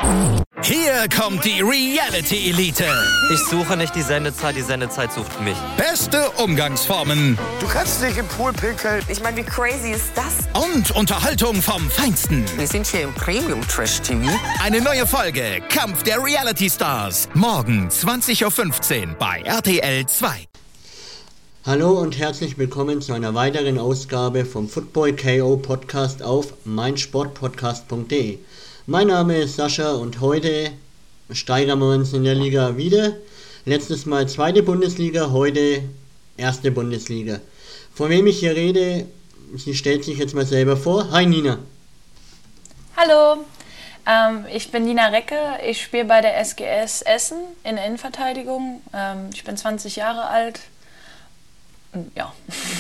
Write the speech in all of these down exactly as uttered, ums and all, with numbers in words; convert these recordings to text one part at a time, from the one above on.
Hier kommt die Reality Elite. Ich suche nicht die Sendezeit, die Sendezeit sucht mich. Beste Umgangsformen. Du kannst nicht im Pool pinkeln. Ich meine, wie crazy ist das? Und Unterhaltung vom Feinsten. Wir sind hier im Premium-Trash-T V. Eine neue Folge Kampf der Reality Stars. Morgen zwanzig Uhr fünfzehn bei R T L zwei. Hallo und herzlich willkommen zu einer weiteren Ausgabe vom Football K O Podcast auf meinsportpodcast punkt de. Mein Name ist Sascha und heute steigern wir uns in der Liga wieder. Letztes Mal zweite Bundesliga, heute erste Bundesliga. Von wem ich hier rede, sie stellt sich jetzt mal selber vor. Hi Nina. Hallo, ähm, ich bin Nina Recke, ich spiele bei der S G S Essen in der Innenverteidigung. Ähm, ich bin zwanzig Jahre alt. Ja.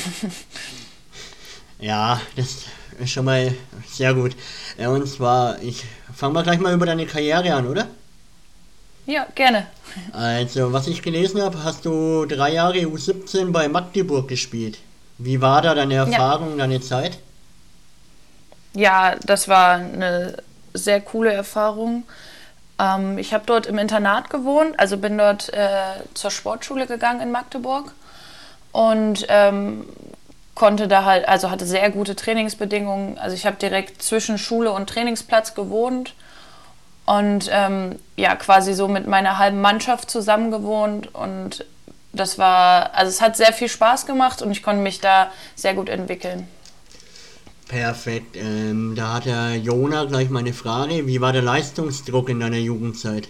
Ja, das ist schon mal sehr gut. Und zwar, ich fange mal gleich mal über deine Karriere an, oder? Ja, gerne. Also, was ich gelesen habe, hast du drei Jahre U siebzehn bei Magdeburg gespielt. Wie war da deine Erfahrung, ja. deine Zeit? Ja, das war eine sehr coole Erfahrung. Ähm, ich habe dort im Internat gewohnt, also bin dort äh, zur Sportschule gegangen in Magdeburg. Und ähm, konnte da halt, also hatte sehr gute Trainingsbedingungen. Also ich habe direkt zwischen Schule und Trainingsplatz gewohnt und ähm, ja, quasi so mit meiner halben Mannschaft zusammen gewohnt. Und das war, also es hat sehr viel Spaß gemacht und ich konnte mich da sehr gut entwickeln. Perfekt. Ähm, da hat der Jona gleich mal eine Frage. Wie war der Leistungsdruck in deiner Jugendzeit?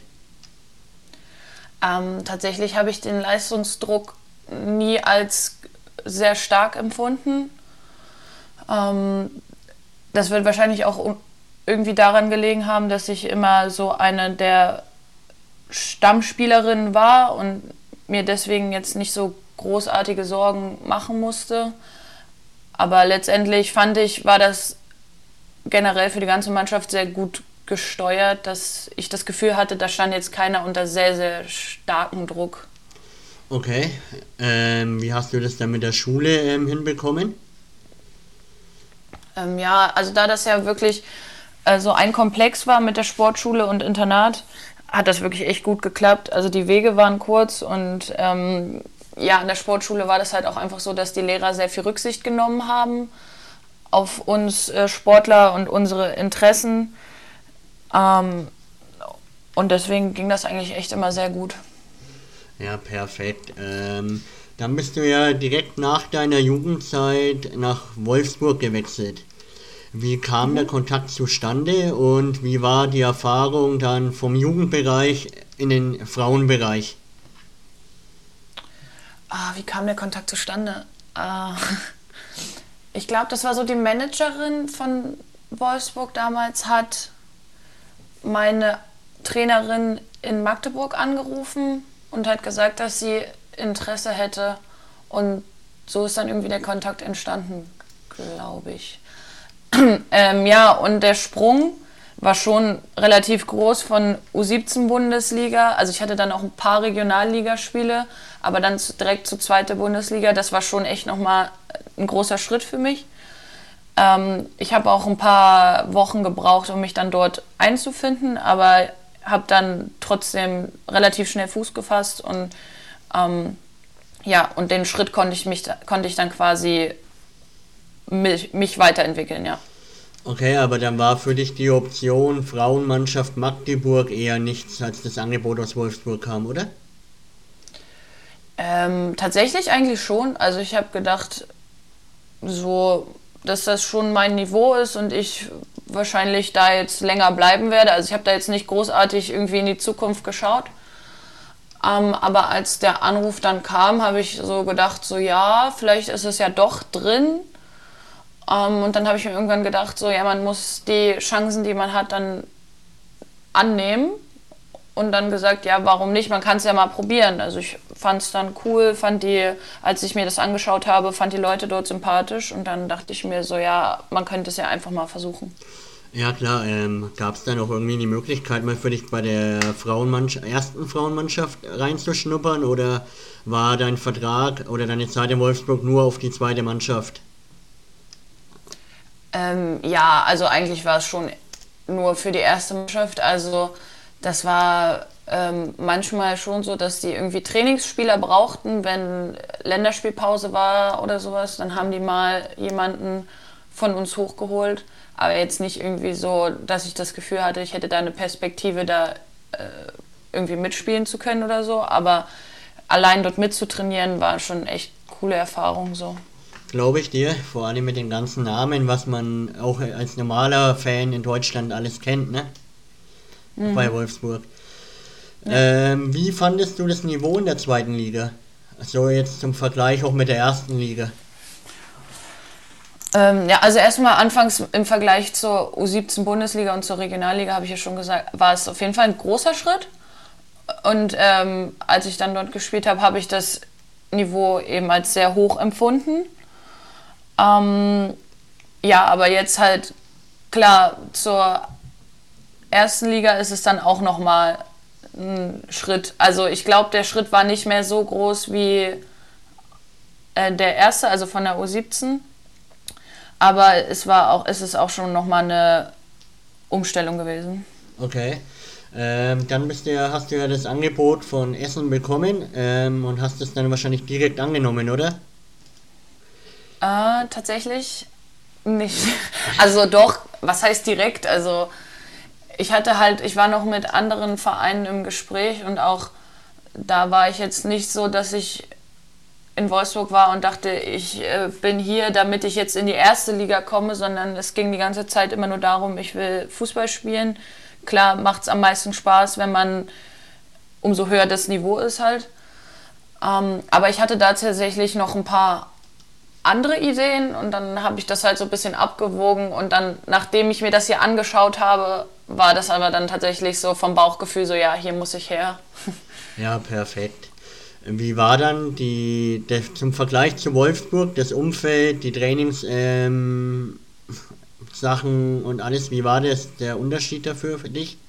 Ähm, tatsächlich habe ich den Leistungsdruck nie als sehr stark empfunden. Ähm, das wird wahrscheinlich auch irgendwie daran gelegen haben, dass ich immer so eine der Stammspielerinnen war und mir deswegen jetzt nicht so großartige Sorgen machen musste. Aber letztendlich fand ich, war das generell für die ganze Mannschaft sehr gut gesteuert, dass ich das Gefühl hatte, da stand jetzt keiner unter sehr, sehr starkem Druck. Okay, ähm, wie hast du das dann mit der Schule ähm, hinbekommen? Ähm, ja, also da das ja wirklich äh, so ein Komplex war mit der Sportschule und Internat, hat das wirklich echt gut geklappt. Also die Wege waren kurz und ähm, ja, an der Sportschule war das halt auch einfach so, dass die Lehrer sehr viel Rücksicht genommen haben auf uns äh, Sportler und unsere Interessen. Ähm, und deswegen ging das eigentlich echt immer sehr gut. Ja, perfekt. Ähm, dann bist du ja direkt nach deiner Jugendzeit nach Wolfsburg gewechselt. Wie kam mhm. der Kontakt zustande und wie war die Erfahrung dann vom Jugendbereich in den Frauenbereich? Ah, wie kam der Kontakt zustande? Ah, ich glaube, das war so die Managerin von Wolfsburg damals, hat meine Trainerin in Magdeburg angerufen und hat gesagt, dass sie Interesse hätte. Und so ist dann irgendwie der Kontakt entstanden, glaube ich. ähm, ja, und der Sprung war schon relativ groß von U siebzehn Bundesliga. Also ich hatte dann auch ein paar Regionalligaspiele, aber dann direkt zur zweiten Bundesliga. Das war schon echt nochmal ein großer Schritt für mich. Ähm, ich habe auch ein paar Wochen gebraucht, um mich dann dort einzufinden, aber habe dann trotzdem relativ schnell Fuß gefasst und ähm, ja, und den Schritt konnte ich mich konnte ich dann quasi mich, mich weiterentwickeln, ja. Okay, aber dann war für dich die Option Frauenmannschaft Magdeburg eher nichts, als das Angebot aus Wolfsburg kam, oder? Ähm, tatsächlich eigentlich schon. Also ich habe gedacht, so, dass das schon mein Niveau ist und ich wahrscheinlich da jetzt länger bleiben werde. Also ich habe da jetzt nicht großartig irgendwie in die Zukunft geschaut. Ähm, aber als der Anruf dann kam, habe ich so gedacht, so ja, vielleicht ist es ja doch drin. Ähm, und dann habe ich mir irgendwann gedacht, so ja, man muss die Chancen, die man hat, dann annehmen. Und dann gesagt, ja, warum nicht? Man kann es ja mal probieren. Also ich fand es dann cool, fand die, als ich mir das angeschaut habe, fand die Leute dort sympathisch. Und dann dachte ich mir so, ja, man könnte es ja einfach mal versuchen. Ja klar, ähm, gab es dann auch irgendwie die Möglichkeit, mal für dich bei der Frauenmannschaft, ersten Frauenmannschaft reinzuschnuppern? Oder war dein Vertrag oder deine Zeit in Wolfsburg nur auf die zweite Mannschaft? Ähm, ja, also eigentlich war es schon nur für die erste Mannschaft. Also das war ähm, manchmal schon so, dass die irgendwie Trainingsspieler brauchten, wenn Länderspielpause war oder sowas. Dann haben die mal jemanden von uns hochgeholt. Aber jetzt nicht irgendwie so, dass ich das Gefühl hatte, ich hätte da eine Perspektive, da äh, irgendwie mitspielen zu können oder so. Aber allein dort mitzutrainieren war schon echt coole Erfahrung so. Glaube ich dir, vor allem mit den ganzen Namen, was man auch als normaler Fan in Deutschland alles kennt, ne? Mhm. Bei Wolfsburg. Ja. Ähm, wie fandest du das Niveau in der zweiten Liga? So jetzt zum Vergleich auch mit der ersten Liga. Ähm, ja, also erstmal anfangs im Vergleich zur U siebzehn Bundesliga und zur Regionalliga, habe ich ja schon gesagt, war es auf jeden Fall ein großer Schritt. Und ähm, als ich dann dort gespielt habe, habe ich das Niveau eben als sehr hoch empfunden. Ähm, ja, aber jetzt halt, klar, zur ersten Liga ist es dann auch nochmal ein Schritt. Also ich glaube, der Schritt war nicht mehr so groß wie äh, der erste, also von der U siebzehn. Aber es war auch, es ist auch schon nochmal eine Umstellung gewesen. Okay. Ähm, dann bist du ja, hast du ja das Angebot von Essen bekommen ähm, und hast es dann wahrscheinlich direkt angenommen, oder? Äh, tatsächlich nicht. Also doch, was heißt direkt? Also ich hatte halt, ich war noch mit anderen Vereinen im Gespräch und auch da war ich jetzt nicht so, dass ich in Wolfsburg war und dachte, ich äh, bin hier, damit ich jetzt in die erste Liga komme, sondern es ging die ganze Zeit immer nur darum, ich will Fußball spielen. Klar macht es am meisten Spaß, wenn man umso höher das Niveau ist halt. Ähm, aber ich hatte da tatsächlich noch ein paar andere Ideen und dann habe ich das halt so ein bisschen abgewogen und dann, nachdem ich mir das hier angeschaut habe, war das aber dann tatsächlich so vom Bauchgefühl so, ja, hier muss ich her. Ja, perfekt. Wie war dann die, der, zum Vergleich zu Wolfsburg, das Umfeld, die Trainingssachen ähm, und alles, wie war das, der Unterschied dafür für dich?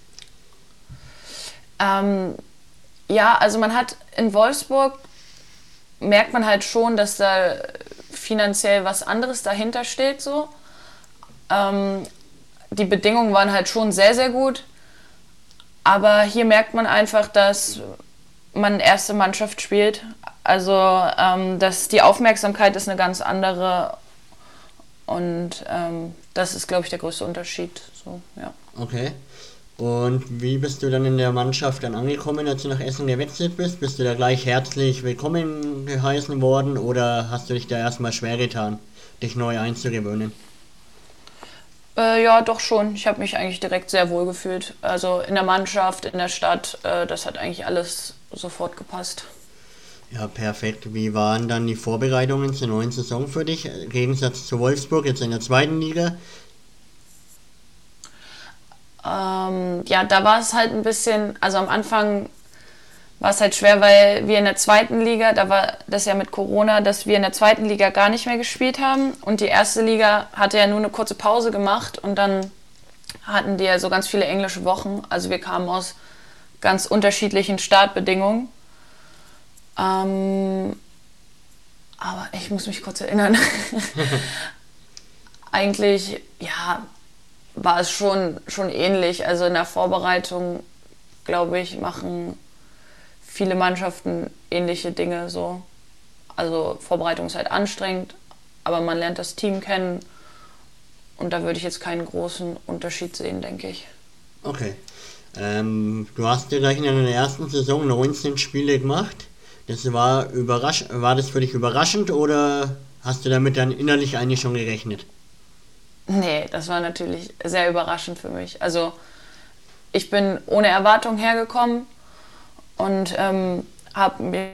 Ähm, ja, also man hat in Wolfsburg, merkt man halt schon, dass da finanziell was anderes dahinter steht so. Ähm, die Bedingungen waren halt schon sehr, sehr gut, aber hier merkt man einfach, dass man erste Mannschaft spielt. Also ähm, dass die Aufmerksamkeit ist eine ganz andere und ähm, das ist, glaube ich, der größte Unterschied. So, ja. Okay. Und wie bist du dann in der Mannschaft dann angekommen, als du nach Essen gewechselt bist? Bist du da gleich herzlich willkommen geheißen worden oder hast du dich da erstmal schwer getan, dich neu einzugewöhnen? Äh, ja, doch schon. Ich habe mich eigentlich direkt sehr wohl gefühlt. Also in der Mannschaft, in der Stadt, äh, das hat eigentlich alles sofort gepasst. Ja, perfekt. Wie waren dann die Vorbereitungen zur neuen Saison für dich? Im Gegensatz zu Wolfsburg, jetzt in der zweiten Liga? Ähm, ja, da war es halt ein bisschen, also am Anfang war es halt schwer, weil wir in der zweiten Liga, da war das ja mit Corona, dass wir in der zweiten Liga gar nicht mehr gespielt haben und die erste Liga hatte ja nur eine kurze Pause gemacht und dann hatten die ja so ganz viele englische Wochen, also wir kamen aus ganz unterschiedlichen Startbedingungen. Ähm, aber ich muss mich kurz erinnern. Eigentlich, ja, war es schon, schon ähnlich. Also in der Vorbereitung, glaube ich, machen viele Mannschaften ähnliche Dinge so. Also Vorbereitung ist halt anstrengend, aber man lernt das Team kennen und da würde ich jetzt keinen großen Unterschied sehen, denke ich. Okay. Ähm, du hast ja gleich in der ersten Saison neunzehn Spiele gemacht. Das war überrasch- war das für dich überraschend oder hast du damit dann innerlich eigentlich schon gerechnet? Nee, das war natürlich sehr überraschend für mich. Also ich bin ohne Erwartung hergekommen und ähm, habe mir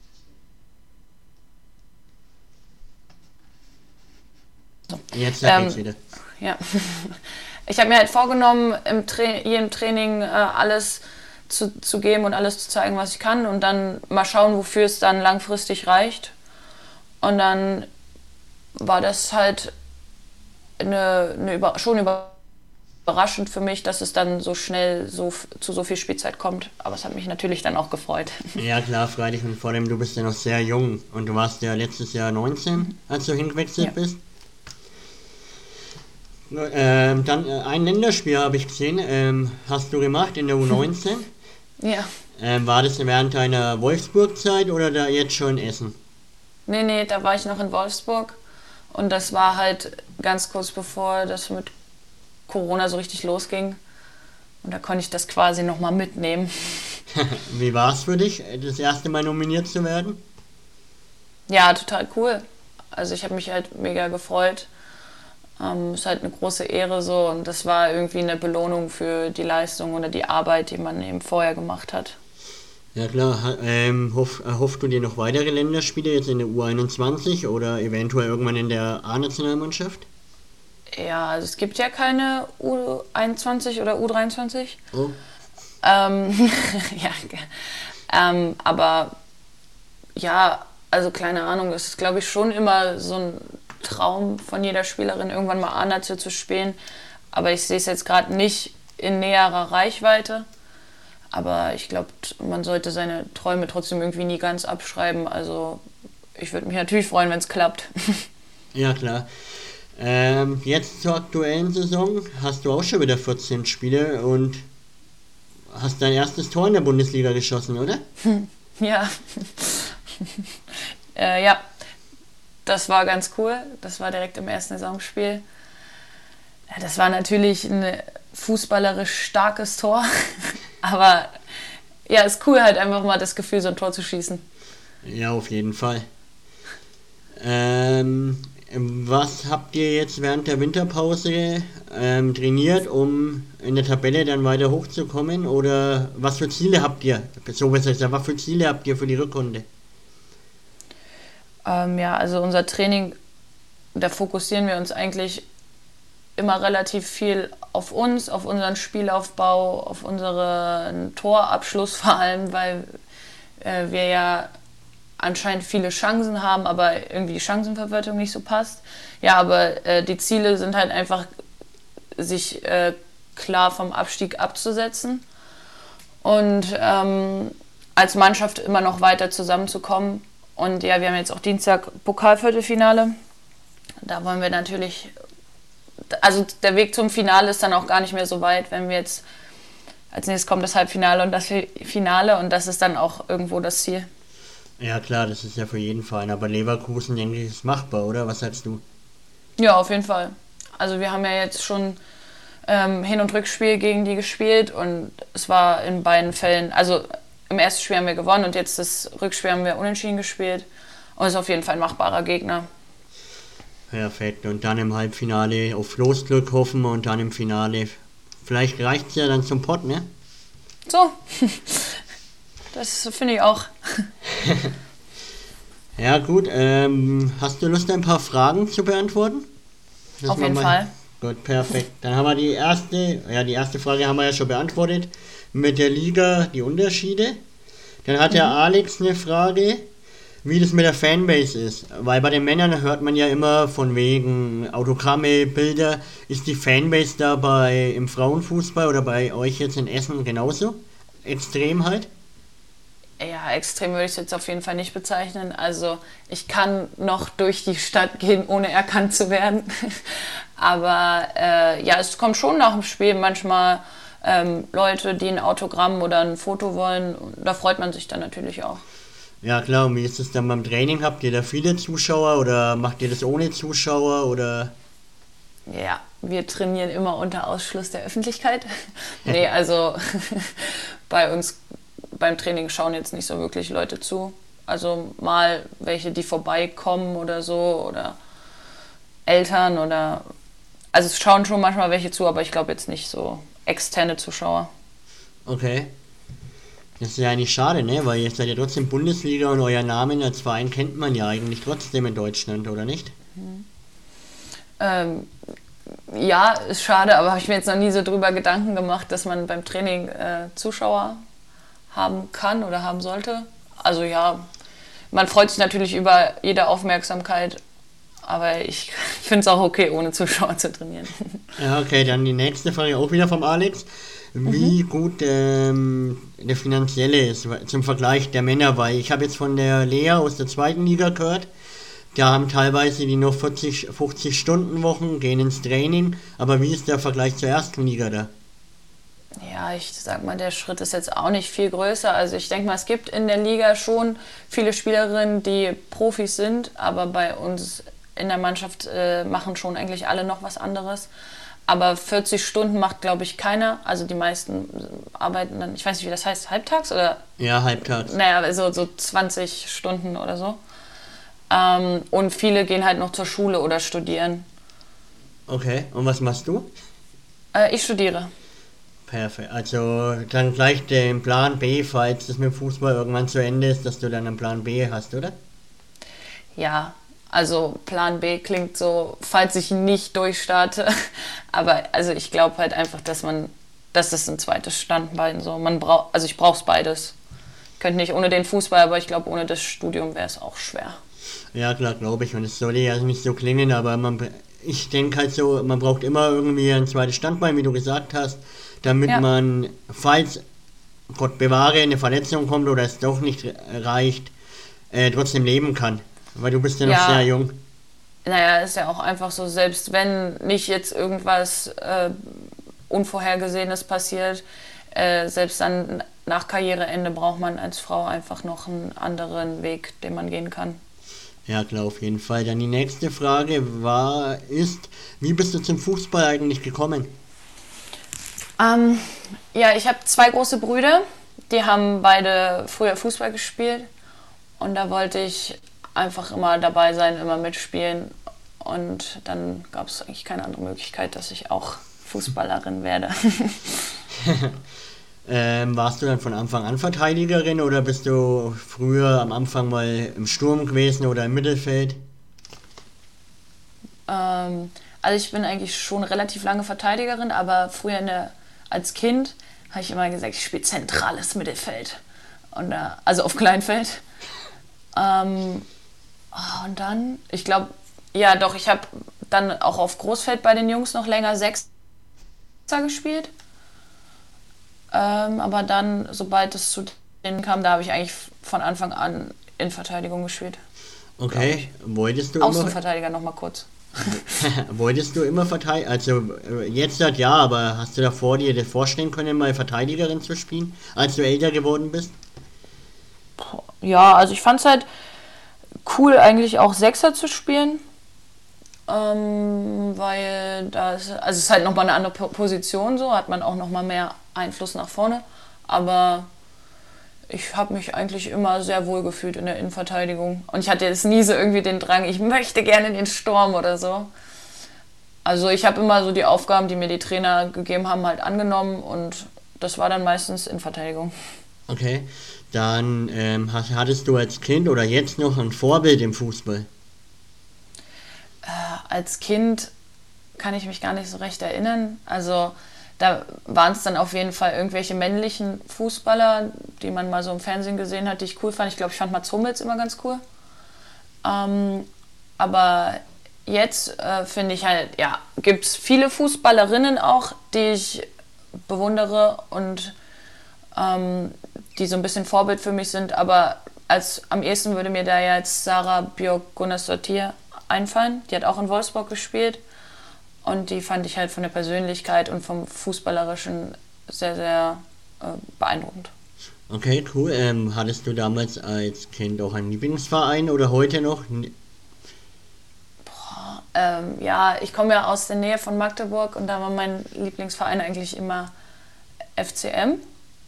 Jetzt ähm, geht's wieder. Ja. Ich habe mir halt vorgenommen, im Tra- hier im Training äh, alles zu, zu geben und alles zu zeigen, was ich kann und dann mal schauen, wofür es dann langfristig reicht. Und dann war das halt eine, eine über, schon überraschend für mich, dass es dann so schnell so, zu so viel Spielzeit kommt. Aber es hat mich natürlich dann auch gefreut. Ja klar, freilich. Und vor allem, du bist ja noch sehr jung und du warst ja letztes Jahr neunzehn, als du hingewechselt ja. bist. Ähm, dann äh, ein Länderspiel habe ich gesehen, ähm, hast du gemacht in der U neunzehn. Ja. Ähm, war das während deiner Wolfsburg-Zeit oder da jetzt schon in Essen? Nee, nee, da war ich noch in Wolfsburg und das war halt ganz kurz bevor das mit Corona so richtig losging und da konnte ich das quasi nochmal mitnehmen. Wie war es für dich, das erste Mal nominiert zu werden? Ja, total cool. Also ich habe mich halt mega gefreut. Ähm, ist halt eine große Ehre so und das war irgendwie eine Belohnung für die Leistung oder die Arbeit, die man eben vorher gemacht hat. Ja klar, ha- ähm, hoff, erhoffst du dir noch weitere Länderspiele jetzt in der U einundzwanzig oder eventuell irgendwann in der A-Nationalmannschaft? Ja, also es gibt ja keine U einundzwanzig oder U dreiundzwanzig. Oh, Ähm, ja, ge- ähm, aber ja, also keine Ahnung, es ist glaube ich schon immer so ein Traum von jeder Spielerin, irgendwann mal A-National zu spielen. Aber ich sehe es jetzt gerade nicht in näherer Reichweite. Aber ich glaube, man sollte seine Träume trotzdem irgendwie nie ganz abschreiben. Also ich würde mich natürlich freuen, wenn es klappt. ja klar. Ähm, jetzt zur aktuellen Saison hast du auch schon wieder vierzehn Spiele und hast dein erstes Tor in der Bundesliga geschossen, oder? Ja. äh, ja, das war ganz cool. Das war direkt im ersten Saisonspiel. Ja, das war natürlich ein fußballerisch starkes Tor. Aber ja, ist cool halt einfach mal das Gefühl, so ein Tor zu schießen. Ja, auf jeden Fall. Ähm, was habt ihr jetzt während der Winterpause ähm, trainiert, um in der Tabelle dann weiter hochzukommen? Oder was für Ziele habt ihr? So besser gesagt, was für Ziele habt ihr für die Rückrunde? Ähm, ja, also unser Training, da fokussieren wir uns eigentlich immer relativ viel auf uns, auf unseren Spielaufbau, auf unseren Torabschluss vor allem, weil äh, wir ja anscheinend viele Chancen haben, aber irgendwie die Chancenverwertung nicht so passt. Ja, aber äh, die Ziele sind halt einfach, sich äh, klar vom Abstieg abzusetzen und ähm, als Mannschaft immer noch weiter zusammenzukommen. Und ja, wir haben jetzt auch Dienstag Pokalviertelfinale. Da wollen wir natürlich, also der Weg zum Finale ist dann auch gar nicht mehr so weit, wenn wir jetzt, als nächstes kommt das Halbfinale und das Finale und das ist dann auch irgendwo das Ziel. Ja klar, das ist ja für jeden Verein, aber Leverkusen, denke ich, ist machbar, oder? Was sagst du? Ja, auf jeden Fall. Also wir haben ja jetzt schon ähm, Hin- und Rückspiel gegen die gespielt und es war in beiden Fällen, also im ersten Spiel haben wir gewonnen und jetzt das Rückspiel haben wir unentschieden gespielt und es ist auf jeden Fall ein machbarer Gegner. Perfekt, und dann im Halbfinale auf Losglück hoffen und dann im Finale, vielleicht reicht es ja dann zum Pott, ne? So, das finde ich auch. Ja gut, ähm, hast du Lust, ein paar Fragen zu beantworten? Das Auf jeden mal- Fall. Gut, perfekt. Dann haben wir die erste, ja die erste Frage haben wir ja schon beantwortet, mit der Liga die Unterschiede. Dann hat der Alex eine Frage, wie das mit der Fanbase ist, weil bei den Männern hört man ja immer von wegen Autogramme, Bilder. Ist die Fanbase da bei im Frauenfußball oder bei euch jetzt in Essen genauso? Extrem halt? Ja, extrem würde ich es jetzt auf jeden Fall nicht bezeichnen. Also ich kann noch durch die Stadt gehen, ohne erkannt zu werden. Aber äh, ja, es kommt schon nach dem Spiel manchmal ähm, Leute, die ein Autogramm oder ein Foto wollen. Und da freut man sich dann natürlich auch. Ja klar, und wie ist es dann beim Training? Habt ihr da viele Zuschauer oder macht ihr das ohne Zuschauer oder? Ja, wir trainieren immer unter Ausschluss der Öffentlichkeit. Nee, also bei uns beim Training schauen jetzt nicht so wirklich Leute zu. Also mal welche, die vorbeikommen oder so oder Eltern oder... Also es schauen schon manchmal welche zu, aber ich glaube jetzt nicht so externe Zuschauer. Okay. Das ist ja eigentlich schade, ne? Weil ihr seid ja trotzdem Bundesliga und euer Namen als Verein kennt man ja eigentlich trotzdem in Deutschland, oder nicht? Ähm, ja, ist schade, aber habe ich mir jetzt noch nie so drüber Gedanken gemacht, dass man beim Training äh, Zuschauer haben kann oder haben sollte. Also ja, man freut sich natürlich über jede Aufmerksamkeit, aber ich finde es auch okay, ohne Zuschauer zu trainieren. Ja, okay, dann die nächste Frage auch wieder vom Alex. Wie mhm. gut ähm, der finanzielle ist zum Vergleich der Männer, weil ich habe jetzt von der Lea aus der zweiten Liga gehört, Da haben teilweise die noch vierzig, fünfzig Stunden Wochen, gehen ins Training. Aber wie ist der Vergleich zur ersten Liga da? Ja, ich sag mal, der Schritt ist jetzt auch nicht viel größer. Also ich denke mal, es gibt in der Liga schon viele Spielerinnen, die Profis sind, aber bei uns in der Mannschaft äh, machen schon eigentlich alle noch was anderes. Aber vierzig Stunden macht, glaube ich, keiner. Also die meisten arbeiten dann, ich weiß nicht, wie das heißt, halbtags oder? Ja, halbtags. Naja, so, so zwanzig Stunden oder so. Ähm, und viele gehen halt noch zur Schule oder studieren. Okay, und was machst du? Äh, ich studiere. Perfekt, also dann gleich den Plan B, falls das mit dem Fußball irgendwann zu Ende ist, dass du dann einen Plan B hast, oder? Ja, also Plan B klingt so, falls ich nicht durchstarte, aber also ich glaube halt einfach, dass man, dass das ein zweites Standbein so, man braucht, also ich brauche es beides. Ich könnte nicht ohne den Fußball, aber ich glaube, ohne das Studium wäre es auch schwer. Ja, klar, glaube ich, und es soll ja nicht so klingen, aber man, ich denke halt so, man braucht immer irgendwie ein zweites Standbein, wie du gesagt hast, damit ja. man, falls Gott bewahre, eine Verletzung kommt oder es doch nicht reicht, äh, trotzdem leben kann. Weil du bist ja noch ja, sehr jung. Naja, ist ja auch einfach so, selbst wenn nicht jetzt irgendwas äh, Unvorhergesehenes passiert, äh, selbst dann nach Karriereende braucht man als Frau einfach noch einen anderen Weg, den man gehen kann. Ja, klar, auf jeden Fall. Dann die nächste Frage war, ist, wie bist du zum Fußball eigentlich gekommen? Ähm, ja, ich habe zwei große Brüder, die haben beide früher Fußball gespielt und da wollte ich einfach immer dabei sein, immer mitspielen und dann gab es eigentlich keine andere Möglichkeit, dass ich auch Fußballerin werde. ähm, warst du dann von Anfang an Verteidigerin oder bist du früher am Anfang mal im Sturm gewesen oder im Mittelfeld? Ähm, also ich bin eigentlich schon relativ lange Verteidigerin, aber früher in der, als Kind habe ich immer gesagt, ich spiele zentrales Mittelfeld. Und, äh, also auf Kleinfeld. Ähm, oh, und dann, ich glaube, ja doch, ich habe dann auch auf Großfeld bei den Jungs noch länger Sechser gespielt. Ähm, aber dann, sobald es zu denen kam, da habe ich eigentlich von Anfang an in Verteidigung gespielt. Okay, wolltest du Außenverteidiger noch mal kurz. Wolltest du immer verteidigen? Also jetzt halt ja, aber hast du davor dir das vorstellen können, mal Verteidigerin zu spielen, als du älter geworden bist? Ja, also ich fand es halt cool, eigentlich auch Sechser zu spielen, ähm, weil da ist, also es ist halt nochmal eine andere Position, so hat man auch nochmal mehr Einfluss nach vorne, aber ich habe mich eigentlich immer sehr wohl gefühlt in der Innenverteidigung. Und ich hatte jetzt nie so irgendwie den Drang, ich möchte gerne in den Sturm oder so. Also ich habe immer so die Aufgaben, die mir die Trainer gegeben haben, halt angenommen. Und das war dann meistens Innenverteidigung. Okay, dann ähm, hattest du als Kind oder jetzt noch ein Vorbild im Fußball? Äh, als Kind kann ich mich gar nicht so recht erinnern. Also da waren es dann auf jeden Fall irgendwelche männlichen Fußballer, die man mal so im Fernsehen gesehen hat, die ich cool fand. Ich glaube, ich fand Mats Hummels immer ganz cool. Ähm, aber jetzt äh, finde ich halt, ja, gibt es viele Fußballerinnen auch, die ich bewundere und ähm, die so ein bisschen Vorbild für mich sind. Aber als am ehesten würde mir da jetzt Sarah Björk-Gunnarsdottir einfallen. Die hat auch in Wolfsburg gespielt. Und die fand ich halt von der Persönlichkeit und vom Fußballerischen sehr, sehr äh, beeindruckend. Okay, cool. Ähm, hattest du damals als Kind auch einen Lieblingsverein oder heute noch? Boah, ähm, ja, ich komme ja aus der Nähe von Magdeburg und da war mein Lieblingsverein eigentlich immer F C M.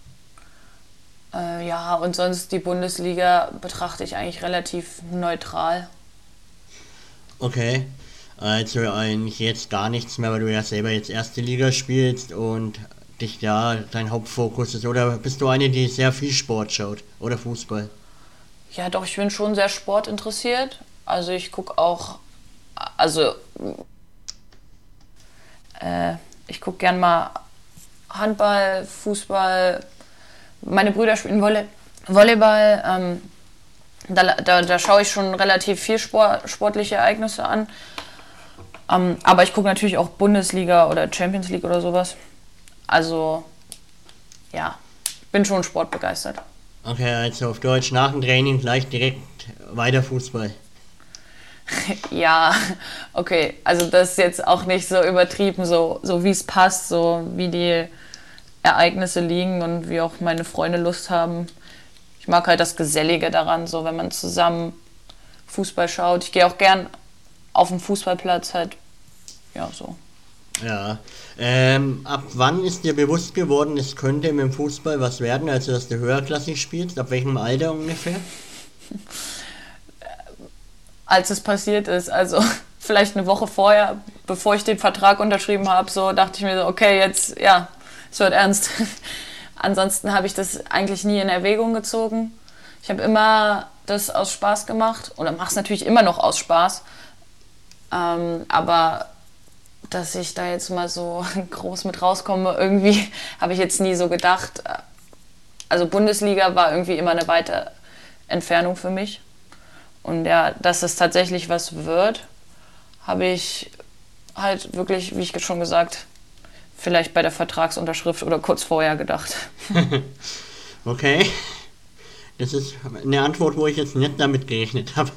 Äh, ja, und sonst die Bundesliga betrachte ich eigentlich relativ neutral. Okay. Also eigentlich jetzt gar nichts mehr, weil du ja selber jetzt erste Liga spielst und dich da dein Hauptfokus ist. Oder bist du eine, die sehr viel Sport schaut oder Fußball? Ja, doch, ich bin schon sehr sportinteressiert. Also ich gucke auch, also äh, ich gucke gern mal Handball, Fußball. Meine Brüder spielen Volley- Volleyball. Ähm, da, da, da schaue ich schon relativ viel Sport, sportliche Ereignisse an. Um, aber ich gucke natürlich auch Bundesliga oder Champions League oder sowas. Also, ja, bin schon sportbegeistert. Okay, also auf Deutsch, nach dem Training gleich direkt weiter Fußball. Ja, okay. Also das ist jetzt auch nicht so übertrieben, so, so wie es passt, so wie die Ereignisse liegen und wie auch meine Freunde Lust haben. Ich mag halt das Gesellige daran, so wenn man zusammen Fußball schaut. Ich gehe auch gern auf den Fußballplatz halt, ja, so. Ja, ähm, ab wann ist dir bewusst geworden, es könnte mit dem Fußball was werden, also dass du höherklassig spielst? Ab welchem Alter ungefähr? Als es passiert ist, also vielleicht eine Woche vorher, bevor ich den Vertrag unterschrieben habe, so dachte ich mir so, okay, jetzt, ja, es wird ernst. Ansonsten habe ich das eigentlich nie in Erwägung gezogen. Ich habe immer das aus Spaß gemacht oder mache es natürlich immer noch aus Spaß, ähm, aber dass ich da jetzt mal so groß mit rauskomme, irgendwie habe ich jetzt nie so gedacht. Also Bundesliga war irgendwie immer eine weite Entfernung für mich. Und ja, dass es tatsächlich was wird, habe ich halt wirklich, wie ich schon gesagt, vielleicht bei der Vertragsunterschrift oder kurz vorher gedacht. Okay, das ist eine Antwort, wo ich jetzt nicht damit gerechnet habe.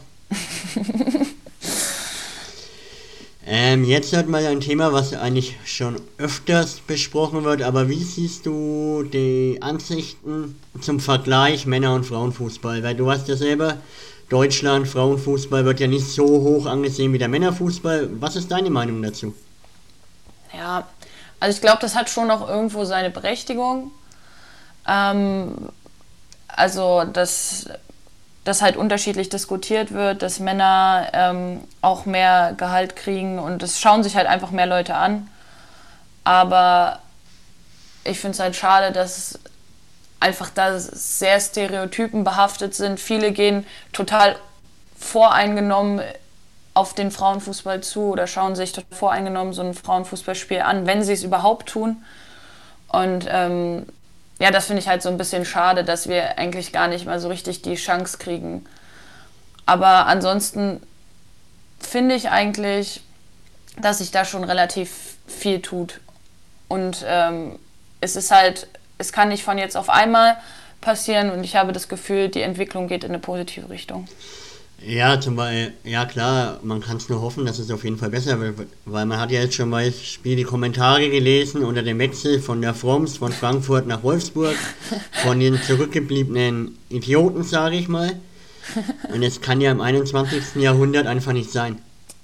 Ähm, jetzt hat mal ein Thema, was eigentlich schon öfters besprochen wird, aber wie siehst du die Ansichten zum Vergleich Männer- und Frauenfußball? Weil du weißt ja selber, Deutschland, Frauenfußball wird ja nicht so hoch angesehen wie der Männerfußball. Was ist deine Meinung dazu? Ja, also ich glaube, das hat schon auch irgendwo seine Berechtigung. Ähm, also, dass... dass halt unterschiedlich diskutiert wird, dass Männer ähm, auch mehr Gehalt kriegen und das schauen sich halt einfach mehr Leute an. Aber ich finde es halt schade, dass einfach da sehr Stereotypen behaftet sind. Viele gehen total voreingenommen auf den Frauenfußball zu oder schauen sich total voreingenommen so ein Frauenfußballspiel an, wenn sie es überhaupt tun. Und ähm, ja, das finde ich halt so ein bisschen schade, dass wir eigentlich gar nicht mal so richtig die Chance kriegen. Aber ansonsten finde ich eigentlich, dass sich da schon relativ viel tut. Und ähm, es ist halt, es kann nicht von jetzt auf einmal passieren und ich habe das Gefühl, die Entwicklung geht in eine positive Richtung. Ja, zum Beispiel, ja klar, man kann es nur hoffen, dass es auf jeden Fall besser wird, weil man hat ja jetzt schon mal Spiel die Kommentare gelesen unter dem Wechsel von der Froms von Frankfurt nach Wolfsburg, von den zurückgebliebenen Idioten, sage ich mal. Und es kann ja im einundzwanzigsten Jahrhundert einfach nicht sein.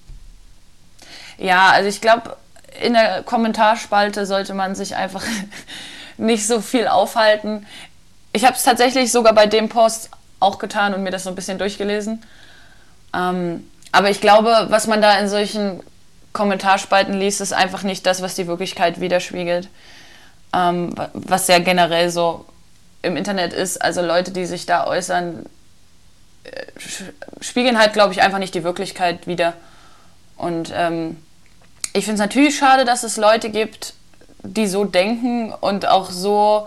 Ja, also ich glaube, in der Kommentarspalte sollte man sich einfach nicht so viel aufhalten. Ich habe es tatsächlich sogar bei dem Post auch getan und mir das so ein bisschen durchgelesen. Ähm, aber ich glaube, was man da in solchen Kommentarspalten liest, ist einfach nicht das, was die Wirklichkeit widerspiegelt. Ähm, was ja generell so im Internet ist. Also Leute, die sich da äußern, äh, spiegeln halt, glaube ich, einfach nicht die Wirklichkeit wider. Und ähm, ich finde es natürlich schade, dass es Leute gibt, die so denken und auch so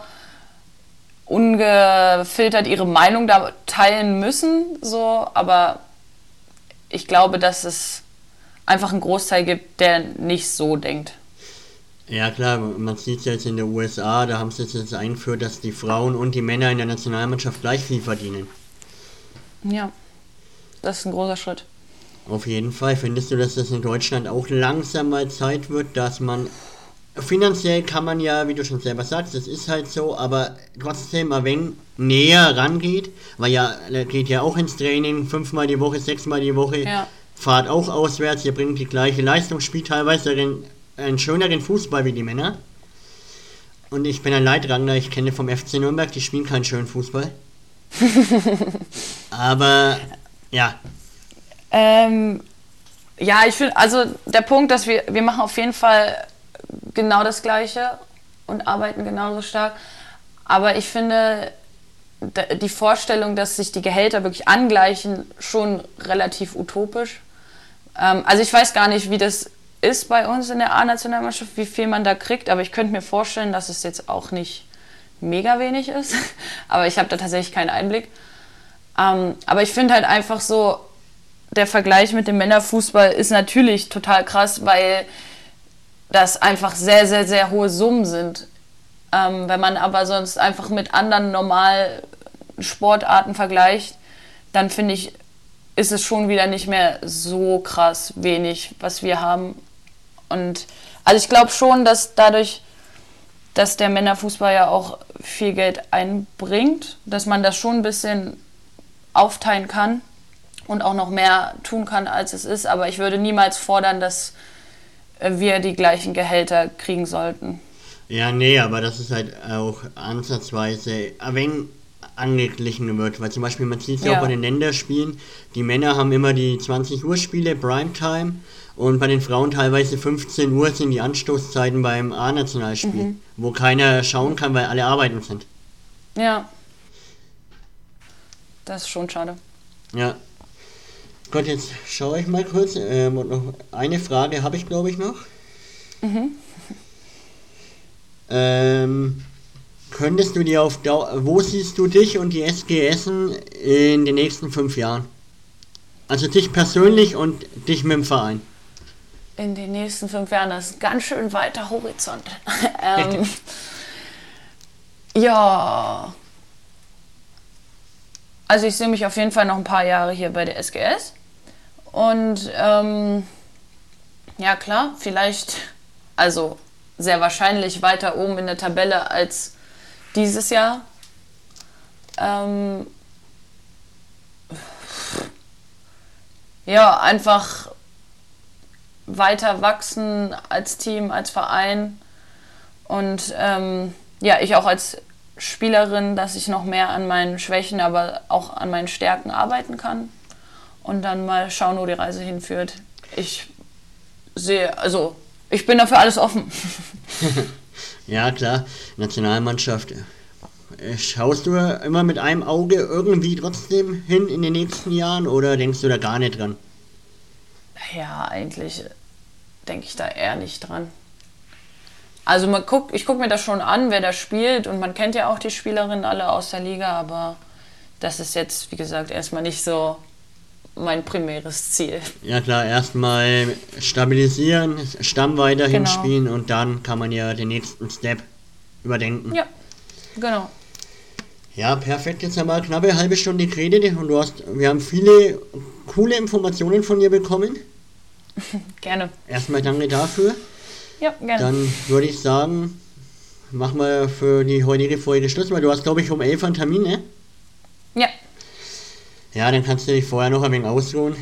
ungefiltert ihre Meinung da teilen müssen, so, aber ich glaube, dass es einfach einen Großteil gibt, der nicht so denkt. Ja klar, man sieht es jetzt in den U S A, da haben sie jetzt eingeführt, dass die Frauen und die Männer in der Nationalmannschaft gleich viel verdienen. Ja, das ist ein großer Schritt. Auf jeden Fall. Findest du, dass das in Deutschland auch langsam mal Zeit wird, dass man finanziell kann man ja, wie du schon selber sagst, das ist halt so, aber trotzdem ein wenig näher rangeht, weil ja, er geht ja auch ins Training, fünfmal die Woche, sechsmal die Woche, ja. Fahrt auch auswärts, ihr bringt die gleiche Leistung, spielt teilweise einen, einen schöneren Fußball wie die Männer. Und ich bin ein Leitrangler, ich kenne vom F C Nürnberg, die spielen keinen schönen Fußball. Aber, ja. Ähm, ja, ich finde, also der Punkt, dass wir, wir machen auf jeden Fall genau das Gleiche und arbeiten genauso stark. Aber ich finde, die Vorstellung, dass sich die Gehälter wirklich angleichen, schon relativ utopisch. Ähm, also ich weiß gar nicht, wie das ist bei uns in der A-Nationalmannschaft, wie viel man da kriegt, aber ich könnte mir vorstellen, dass es jetzt auch nicht mega wenig ist. Aber ich habe da tatsächlich keinen Einblick. Ähm, aber ich finde halt einfach so, der Vergleich mit dem Männerfußball ist natürlich total krass, weil das einfach sehr, sehr, sehr hohe Summen sind. Ähm, wenn man aber sonst einfach mit anderen normal Sportarten vergleicht, dann finde ich, ist es schon wieder nicht mehr so krass wenig, was wir haben. Und also ich glaube schon, dass dadurch, dass der Männerfußball ja auch viel Geld einbringt, dass man das schon ein bisschen aufteilen kann und auch noch mehr tun kann, als es ist. Aber ich würde niemals fordern, dass wir die gleichen Gehälter kriegen sollten. Ja, nee, aber das ist halt auch ansatzweise ein wenig angeglichen wird, weil zum Beispiel man sieht es ja Ja. auch bei den Länderspielen, die Männer haben immer die zwanzig Uhr Spiele, Primetime, und bei den Frauen teilweise fünfzehn Uhr sind die Anstoßzeiten beim A-Nationalspiel, Mhm. wo keiner schauen kann, weil alle arbeiten sind. Ja. Das ist schon schade. Ja. Gott, jetzt schaue ich mal kurz. Ähm, und noch eine Frage habe ich, glaube ich, noch. Mhm. Ähm, könntest du dir auf Dauer, wo siehst du dich und die S G Essen in den nächsten fünf Jahren? Also dich persönlich und dich mit dem Verein. In den nächsten fünf Jahren, das ist ein ganz schön weiter Horizont. ähm, ja. Also ich sehe mich auf jeden Fall noch ein paar Jahre hier bei der S G S. Und ähm, ja klar, vielleicht, also sehr wahrscheinlich weiter oben in der Tabelle als dieses Jahr. Ähm, ja, einfach weiter wachsen als Team, als Verein. Und ähm, ja, ich auch als Spielerin, dass ich noch mehr an meinen Schwächen, aber auch an meinen Stärken arbeiten kann. Und dann mal schauen, wo die Reise hinführt. Ich sehe, also ich bin dafür alles offen. Ja, klar. Nationalmannschaft. Äh, Schaust du immer mit einem Auge irgendwie trotzdem hin in den nächsten Jahren oder denkst du da gar nicht dran? Ja, eigentlich denke ich da eher nicht dran. Also man guckt, ich gucke mir das schon an, wer da spielt, und man kennt ja auch die Spielerinnen alle aus der Liga, aber das ist jetzt, wie gesagt, erstmal nicht so mein primäres Ziel. Ja klar, erstmal stabilisieren, Stamm weiterhin Genau. spielen und dann kann man ja den nächsten Step überdenken. Ja, genau. Ja, perfekt. Jetzt haben wir eine knappe halbe Stunde geredet und du hast, wir haben viele coole Informationen von dir bekommen. Gerne. Erstmal danke dafür. Ja, gerne. Dann würde ich sagen, machen wir für die heutige Folge Schluss, weil du hast, glaube ich, um elf einen Termin, ne? Ja. Ja, dann kannst du dich vorher noch ein wenig ausruhen.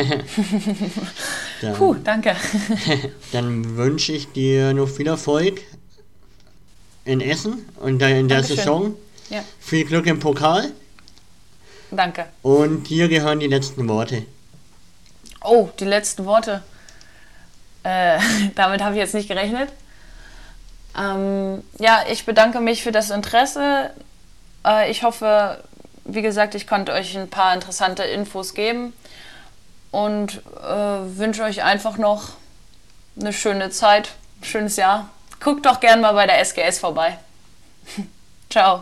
dann, Puh, danke. dann wünsche ich dir noch viel Erfolg in Essen und in der Dankeschön. Saison. Ja, Viel Glück im Pokal danke. und dir gehören die letzten Worte. Oh, die letzten Worte. Äh, damit habe ich jetzt nicht gerechnet. Ähm, ja, ich bedanke mich für das Interesse. Äh, ich hoffe, wie gesagt, ich konnte euch ein paar interessante Infos geben und äh, wünsche euch einfach noch eine schöne Zeit, ein schönes Jahr. Guckt doch gern mal bei der S G S vorbei. Ciao.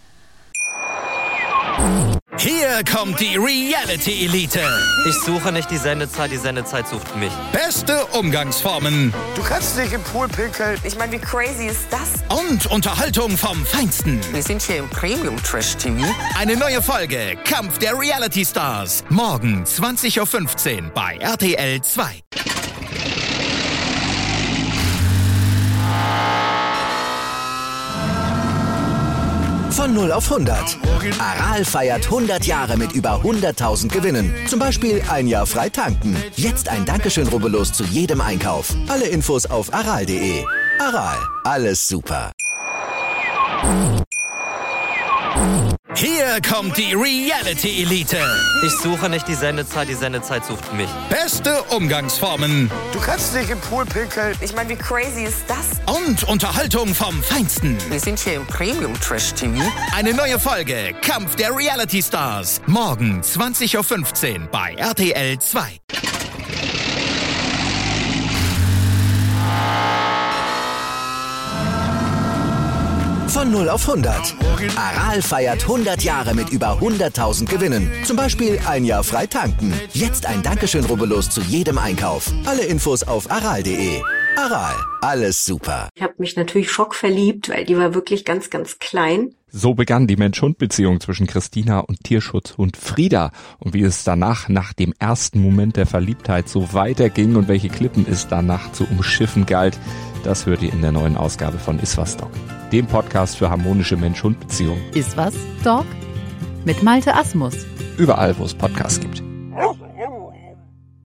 Hier kommt die Reality Elite. Ich suche nicht die Sendezeit, die Sendezeit sucht mich. Beste Umgangsformen Du kannst dich im Pool pinkeln. Ich meine, wie crazy ist das? und Unterhaltung vom Feinsten. Wir sind hier im Premium-Trash-T V. Eine neue Folge Kampf der Reality Stars. Morgen zwanzig Uhr fünfzehn bei R T L zwei. Von null auf hundert. Aral feiert hundert Jahre mit über hunderttausend Gewinnen. Zum Beispiel ein Jahr frei tanken. Jetzt ein Dankeschön, rubbellos zu jedem Einkauf. Alle Infos auf aral punkt de. Aral, alles super. Hier kommt die Reality Elite. Ich suche nicht die Sendezeit, die Sendezeit sucht mich. Beste Umgangsformen Du kannst dich im Pool pinkeln. Ich meine, wie crazy ist das? und Unterhaltung vom Feinsten. Wir sind hier im Premium-Trash-T V. Eine neue Folge Kampf der Reality Stars. Morgen zwanzig Uhr fünfzehn bei R T L zwei. Von null auf hundert. Aral feiert hundert Jahre mit über hunderttausend Gewinnen. Zum Beispiel ein Jahr frei tanken. Jetzt ein Dankeschön, rubbellos zu jedem Einkauf. Alle Infos auf aral punkt de. Aral, alles super. Ich habe mich natürlich schockverliebt, weil die war wirklich ganz, ganz klein. So begann die Mensch-Hund-Beziehung zwischen Christina und Tierschutzhund Frieda. Und wie es danach, nach dem ersten Moment der Verliebtheit, so weiterging und welche Klippen es danach zu umschiffen galt, das hört ihr in der neuen Ausgabe von Iswas Dog, dem Podcast für harmonische Mensch-Hund-Beziehungen. Iswas Dog mit Malte Asmus. Überall, wo es Podcasts gibt.